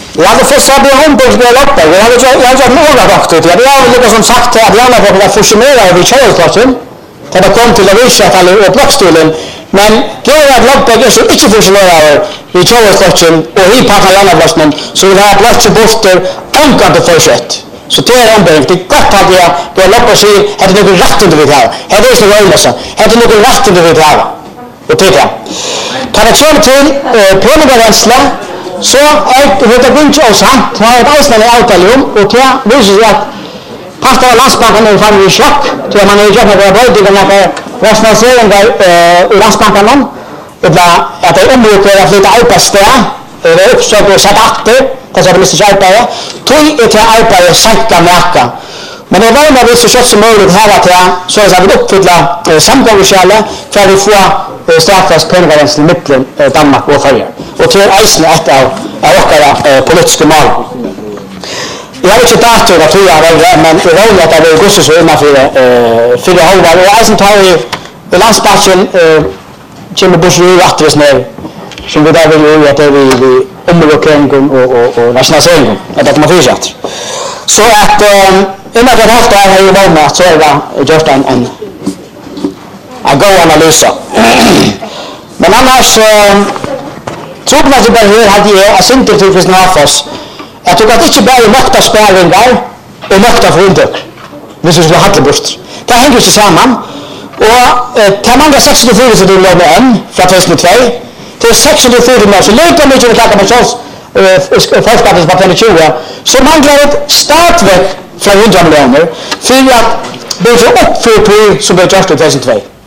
Jag hade fått sabba Homburgs med loppet. Jag hade några vakter. Jag hade liksom sagt att jag hade fått fusionera vid Kjörelklassen. Det kom till att visa att alla är blockstilen. Men Gerard Loppberg är så inte fusionerade vid Kjörelklassen och i pakar Janablassen. Så vi har plats i borster omkant försätt. Så det är ombyggd. Det är gott att jag Loppberg säger att det är något rätt under vid här. Här är det något öjlösa. Här är det något rätt under vid här. Och titta. Kan jag köra till penningaränsla så är det inte oss han. Det har ett eisnande avtalium och det visar sig att fast av Landsbanken är fan i chock. Så man är ju köpt några böjdiga rationaliseringar i Landsbanken om. Att det är området att lite arbetsdag eller uppsök och sätta akter. Det är det mest arbete. Tog är till arbete sänka märka. Men det var när vi så kött som möjligt här att så att vi uppfylla samgångskärle för att vi får straffas penningaränsla mittlen Danmark och Sverige. Och till eisen ett av åkara politiska mål. Jag har inte dator att tror jag men det var ju att det var augusti så innanför fyra halvar. Och eisen tar vi i landsbatchen kommer Bushru Attres ner som vi där vill ju att det är vid omrokeringen och nationaliseringen. Att det kommer fortsatt. Så att innan det här har jag ju valt så är det just en god analys. Men annars tror man att det hade jag synter till för snarfas att du kan inte bara makta spärringar och makta förundök. Det skulle ha hatt det hänger ju samman och tar man 64 så det blir en från 2002 till 64 så lika mycket vi tackar på oss Folkpartiets parti 20 så manglar ett startverk från 100 miljoner för att det är så uppfört som det är just i 2002.